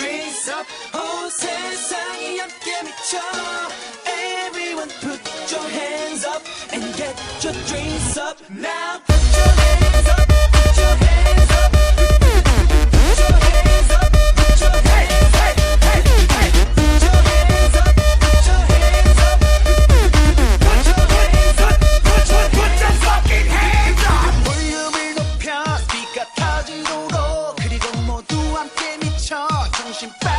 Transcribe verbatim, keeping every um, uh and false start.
drinks up. 온 세상이 함께 미쳐. Everyone put your hands up and get your drinks up. Now put your hands up, put your hands up. Put your hands up, put your hands up. Hey, hey, hey. Put your hands up, put your hands up. Put your hands up, put your, put your fucking hands up. 볼륨을 높여 스피커 터지도록 그리고 모두 함께 미쳐 정신